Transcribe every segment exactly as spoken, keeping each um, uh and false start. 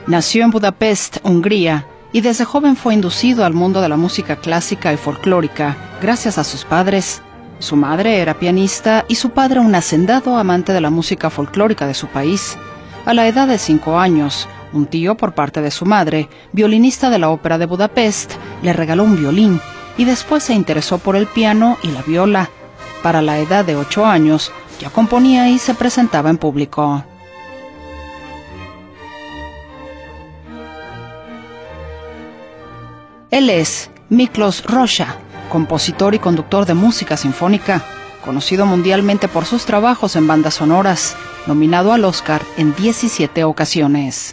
Nació en Budapest, Hungría, y desde joven fue inducido al mundo de la música clásica y folclórica gracias a sus padres. Su madre era pianista y su padre un hacendado amante de la música folclórica de su país. A la edad de cinco años, un tío por parte de su madre, violinista de la Ópera de Budapest, le regaló un violín y después se interesó por el piano y la viola. Para la edad de ocho años, ya componía y se presentaba en público. Él es Miklos Rozsa, compositor y conductor de música sinfónica, conocido mundialmente por sus trabajos en bandas sonoras, nominado al Oscar en diecisiete ocasiones.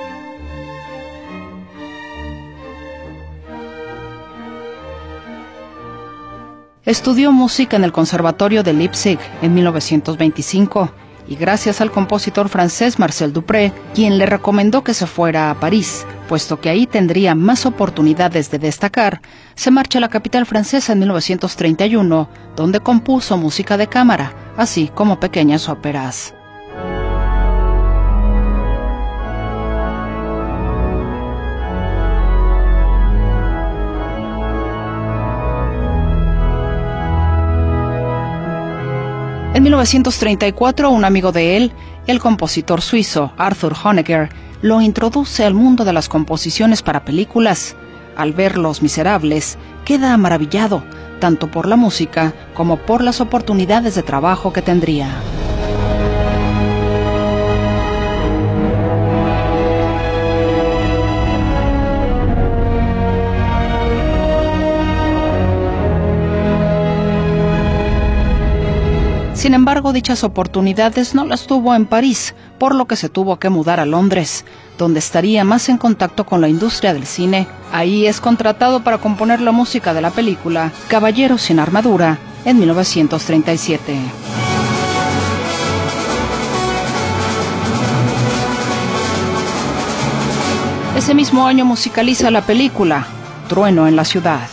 Estudió música en el Conservatorio de Leipzig en mil novecientos veinticinco y gracias al compositor francés Marcel Dupré, quien le recomendó que se fuera a París, puesto que ahí tendría más oportunidades de destacar, se marcha a la capital francesa en mil novecientos treinta y uno, donde compuso música de cámara, así como pequeñas óperas. En mil novecientos treinta y cuatro, un amigo de él, el compositor suizo Arthur Honegger, lo introduce al mundo de las composiciones para películas. Al ver Los Miserables, queda maravillado, tanto por la música como por las oportunidades de trabajo que tendría. Sin embargo, dichas oportunidades no las tuvo en París, por lo que se tuvo que mudar a Londres, donde estaría más en contacto con la industria del cine. Ahí es contratado para componer la música de la película Caballero sin armadura, en mil novecientos treinta y siete. Ese mismo año musicaliza la película Trueno en la ciudad.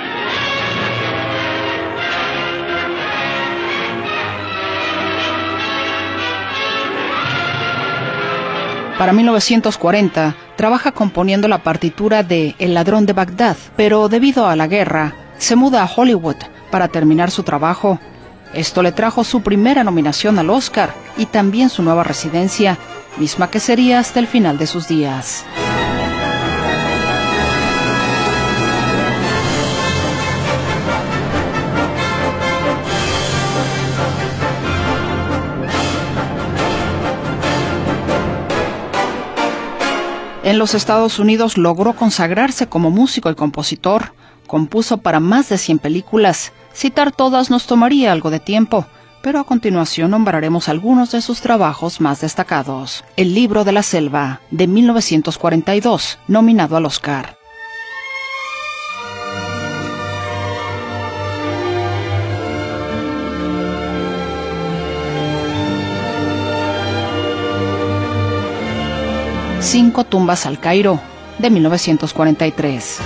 Para mil novecientos cuarenta, trabaja componiendo la partitura de El ladrón de Bagdad, pero debido a la guerra, se muda a Hollywood para terminar su trabajo. Esto le trajo su primera nominación al Oscar y también su nueva residencia, misma que sería hasta el final de sus días. En los Estados Unidos logró consagrarse como músico y compositor. Compuso para más de cien películas. Citar todas nos tomaría algo de tiempo, pero a continuación nombraremos algunos de sus trabajos más destacados. El libro de la selva, de mil novecientos cuarenta y dos, nominado al Oscar. Cinco tumbas al Cairo, de mil novecientos cuarenta y tres.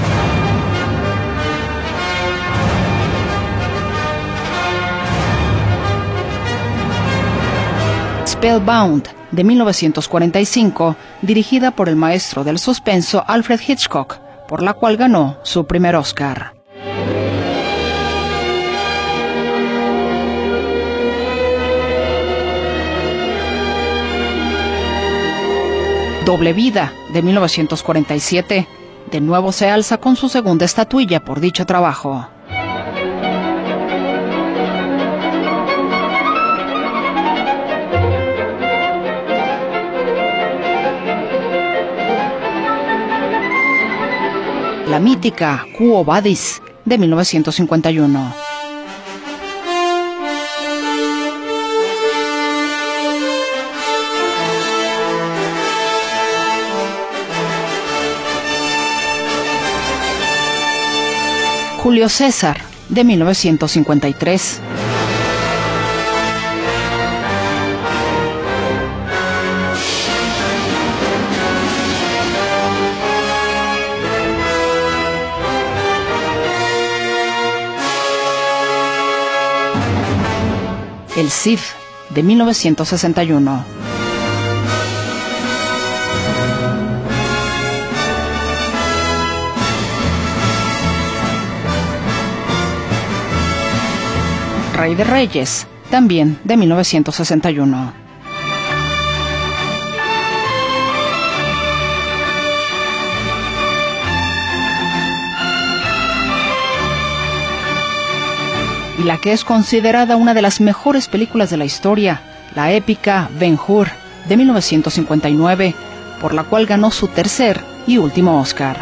Spellbound, de mil novecientos cuarenta y cinco, dirigida por el maestro del suspenso Alfred Hitchcock, por la cual ganó su primer Oscar. Doble vida, de mil novecientos cuarenta y siete, de nuevo se alza con su segunda estatuilla por dicho trabajo. La mítica Quo Vadis, de mil novecientos cincuenta y uno. Julio César, de mil novecientos cincuenta y tres. El Cid, de mil novecientos sesenta y uno. Rey de Reyes, también de mil novecientos sesenta y uno. Y la que es considerada una de las mejores películas de la historia, la épica Ben-Hur, de mil novecientos cincuenta y nueve, por la cual ganó su tercer y último Oscar.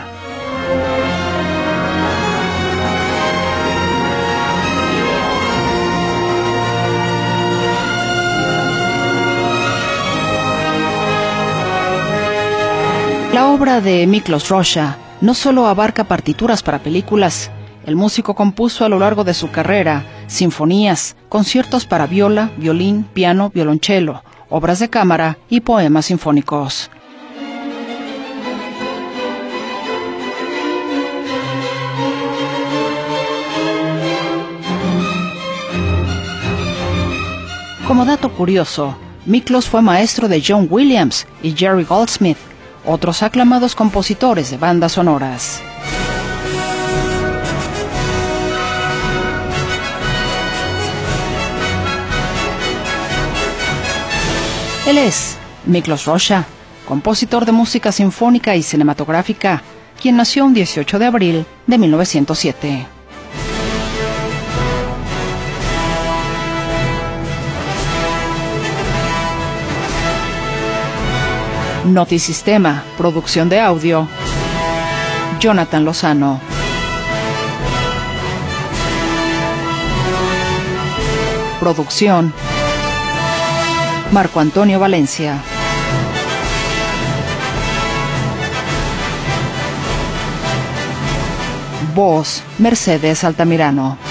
La obra de Miklos Rozsa no solo abarca partituras para películas. El músico compuso a lo largo de su carrera sinfonías, conciertos para viola, violín, piano, violonchelo, obras de cámara y poemas sinfónicos. Como dato curioso, Miklos fue maestro de John Williams y Jerry Goldsmith, otros aclamados compositores de bandas sonoras. Él es Miklos Rozsa, compositor de música sinfónica y cinematográfica, quien nació un dieciocho de abril de mil novecientos siete. Notisistema, producción de audio, Jonathan Lozano. Producción, Marco Antonio Valencia. Voz, Mercedes Altamirano.